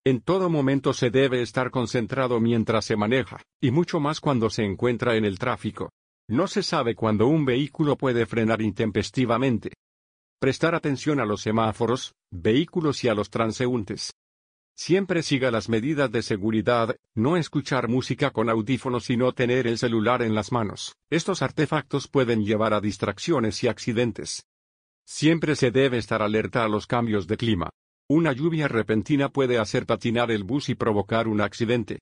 En todo momento se debe estar concentrado mientras se maneja, y mucho más cuando se encuentra en el tráfico. No se sabe cuándo un vehículo puede frenar intempestivamente. Prestar atención a los semáforos, vehículos y a los transeúntes. Siempre siga las medidas de seguridad, no escuchar música con audífonos y no tener el celular en las manos. Estos artefactos pueden llevar a distracciones y accidentes. Siempre se debe estar alerta a los cambios de clima. Una lluvia repentina puede hacer patinar el bus y provocar un accidente.